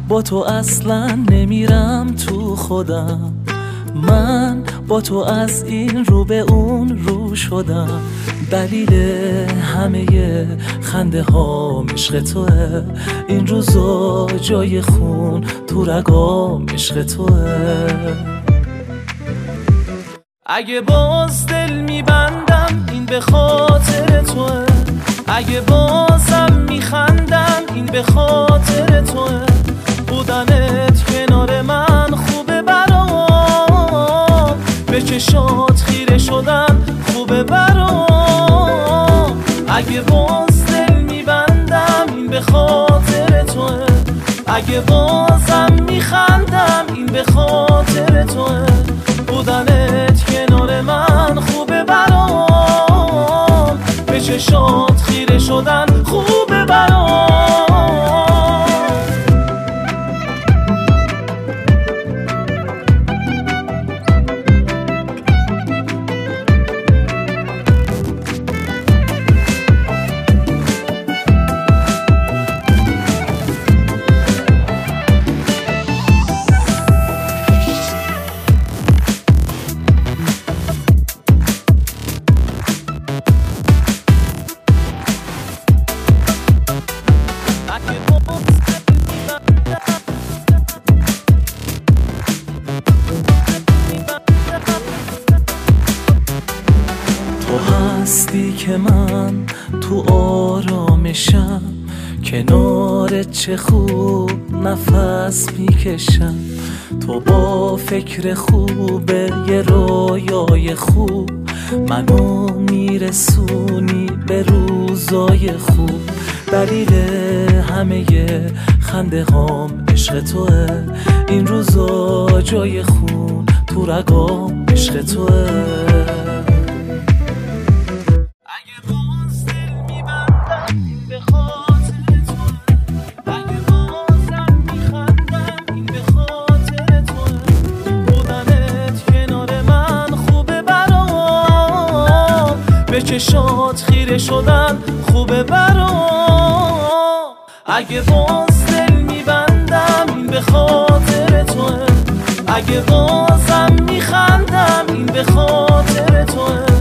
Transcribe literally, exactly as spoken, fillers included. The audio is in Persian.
با تو اصلا نمیرم تو خودم، من با تو از این رو به اون رو شدم. دلیل همه خنده ها عشق توه، این روزا جای خون تو رگام عشق توه. اگه باز دل میبندم این به خاطر توه، اگه بازم میخندم این به خاطر توه. بودنت کنار من خوبه برام، به چشات خیره شدن خوبه برام. اگه باز دل میبندم این به خاطر توه، اگه بازم میخندم این به خاطر توه. بودنت کنار من خوبه برام، به چشات خیره شدن خوبه برام. تو هستی که من تو آرامشم، کنارت چه خوب نفس میکشم. تو با فکر خوبه یه رویای خوب، منو میرسونی به روزای خوب. دلیل همه خنده هام عشق توه، این روزا جای خون تو رگام عشق توه. به چشات خیره شدن خوبه برام. اگه باز دل میبندم این به خاطر توه، اگه بازم میخندم این به خاطر توه.